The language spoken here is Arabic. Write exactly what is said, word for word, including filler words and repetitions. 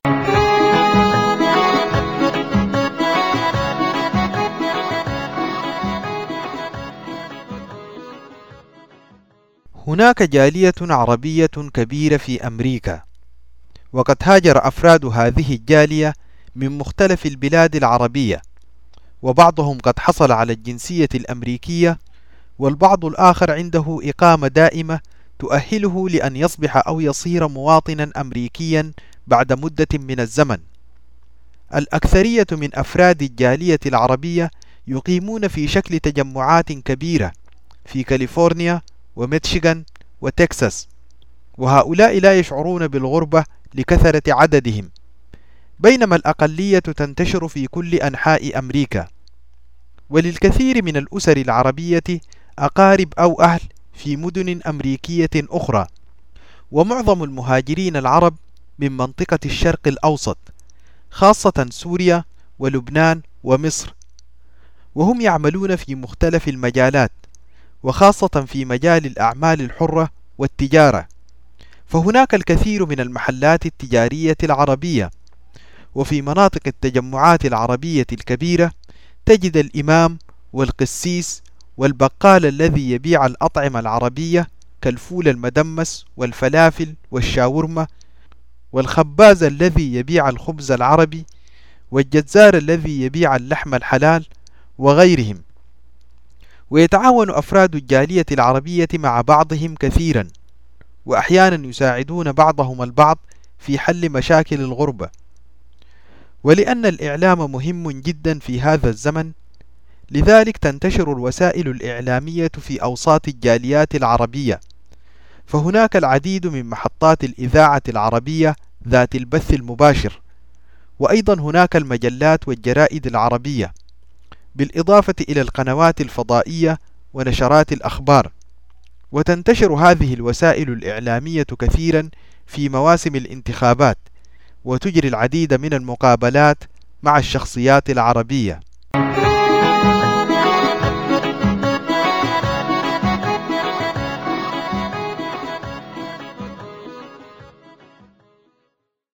هناك جالية عربية كبيرة في أمريكا، وقد هاجر أفراد هذه الجالية من مختلف البلاد العربية، وبعضهم قد حصل على الجنسية الأمريكية، والبعض الآخر عنده إقامة دائمة تؤهله لأن يصبح أو يصير مواطنا أمريكيا بعد مدة من الزمن. الأكثرية من أفراد الجالية العربية يقيمون في شكل تجمعات كبيرة في كاليفورنيا وميشيغان وتكساس، وهؤلاء لا يشعرون بالغربة لكثرة عددهم، بينما الأقلية تنتشر في كل أنحاء أمريكا. وللكثير من الأسر العربية أقارب أو أهل في مدن أمريكية أخرى، ومعظم المهاجرين العرب من منطقة الشرق الأوسط، خاصة سوريا ولبنان ومصر، وهم يعملون في مختلف المجالات، وخاصة في مجال الأعمال الحرة والتجارة، فهناك الكثير من المحلات التجارية العربية. وفي مناطق التجمعات العربية الكبيرة تجد الإمام والقسيس والبقال الذي يبيع الأطعمة العربية كالفول المدمس والفلافل والشاورما، والخباز الذي يبيع الخبز العربي، والجزار الذي يبيع اللحم الحلال، وغيرهم. ويتعاون أفراد الجالية العربية مع بعضهم كثيرا، وأحيانا يساعدون بعضهم البعض في حل مشاكل الغربة. ولأن الإعلام مهم جدا في هذا الزمن، لذلك تنتشر الوسائل الإعلامية في أوساط الجاليات العربية، فهناك العديد من محطات الإذاعة العربية ذات البث المباشر، وأيضا هناك المجلات والجرائد العربية، بالإضافة إلى القنوات الفضائية ونشرات الأخبار. وتنتشر هذه الوسائل الإعلامية كثيرا في مواسم الانتخابات، وتجري العديد من المقابلات مع الشخصيات العربية.